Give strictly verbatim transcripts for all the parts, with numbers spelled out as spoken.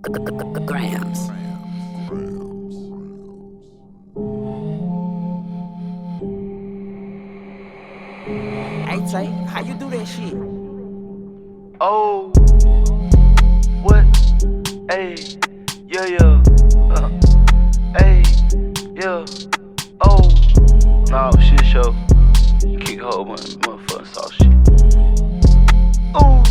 Grams. Hey Tay, how you do that shit? Oh, what? Hey, yeah, yeah. Uh, hey, yeah. Oh, nah, shit show. You kick a whole bunch of motherfucking sauce shit. Ooh,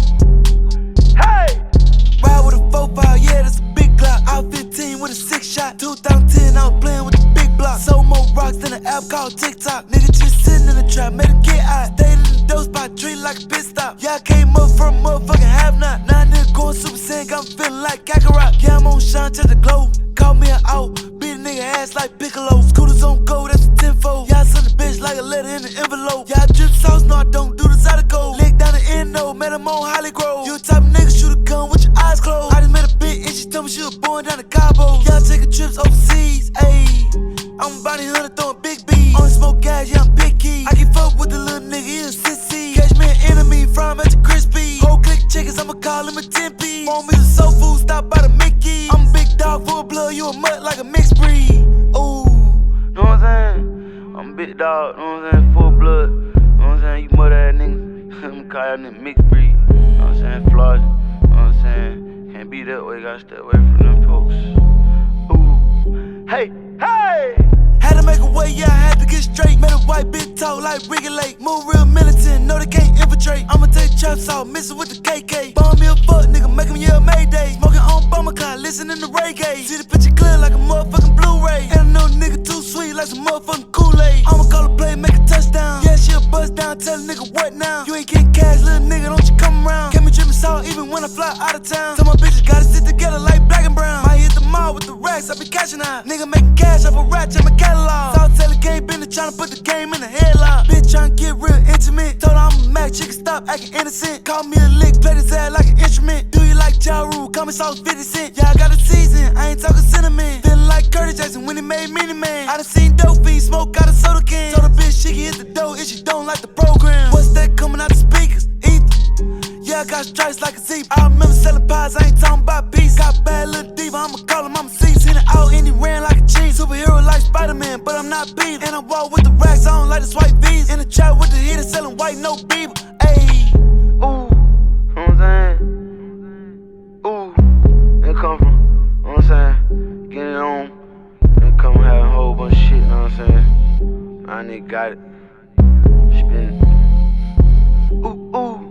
hey! Ride with a four five, yeah, that's a big Glock. I was fifteen with a six shot. two thousand ten, I was playing with the big block. Sold more rocks than an app called TikTok. Nigga just sitting in the trap, made him get out. Stayed in the dope spot, treat like a pit stop. Yeah, I came up from a motherfucking half knot. Now nigga going super saiyan, got me feeling like Kakarot. Yeah, I'm on shine to the glow. Call me an out, beat a nigga ass like Piccolo. Scooters on go, that's a tenfold. Yeah, I send a bitch like a letter in an envelope. Yeah, I drip sauce, no I don't do the side of gold. Lick down the end, no, man, I'm on Holly Grove. You the type of nigga shoot a gun with your eyes closed. I just met a bitch and she told me she was born down in Cabo. Yeah, I'm taking trips overseas, ayy. I'm a bounty hunter throwing big bees. Only smoke gas, yeah, I'm picky. I can fuck with the little nigga, he a sissy. Catch me an enemy, fry him at the crispy. Whole click chickens, I'ma call him a ten piece. Want me some soul food, stop by the Mickey. I'm a big dog, full blood, you a mutt like a mixed breed. Ooh. Know what I'm saying? I'm a big dog, know what I'm saying? Full blood. Know what I'm saying? You mother ass niggas. I'ma call y'all niggas mixed breed. Know what I'm saying? Flaws. Know what I'm saying? Can't be that way, gotta stay away from them folks. Ooh. Hey, hey! Had to make a way, yeah, I had to get straight. Made a white bitch talk like Ricky Lake. Move real militant, no they can't infiltrate. I'ma take traps out, mixing with the K K. Bomb me a fuck, nigga, make him yell Mayday. Smoking on bomber car, listening to reggae. See the picture clear like a motherfucking Blu-ray. And I know nigga too sweet like some motherfucking Kool-Aid. I'ma call a play, make a touchdown. Yeah, she a bust down, tell a nigga what now? You ain't getting cash, little nigga, don't you come around. Can't be dripping salt even when I fly out of town. Tell my bitches gotta sit together like black and brown. Might hit the mall with the racks, I be cashing out. Nigga making cash off a rat, check my catalog. South Taylor game, been tryna put the game in the headlock. Bitch tryna get real intimate. Told her I'm a Mac, chicken stop acting innocent. Call me a lick, play this ass like an instrument. Do you like Ja Rule? Call me sauce fifty cent. Yeah, I got a season, I ain't talking cinnamon. Feeling like Curtis Jackson when he made Mini Man. I done seen dope fiends smoke out a soda can. Told a bitch she can hit the dough if she don't like the program. What's that coming out the speakers? Ether. Yeah, I got stripes like a zebra. I remember selling pies, I ain't talking about peace. Got bad little diva, I'ma call him, I'ma see. Seen it out and he ran like a cheese. Superhero like Spider-Man, but I'm not beef. And I walk with the racks, I don't like the swipe V's. In the trap with the heater, selling white, no beaver. Ayy. Ooh, know what I'm saying? Ooh, they come from, know what I'm saying? Get it on, they come having a whole bunch of shit, know what I'm saying? I nigga got it. Spin it. Ooh, ooh.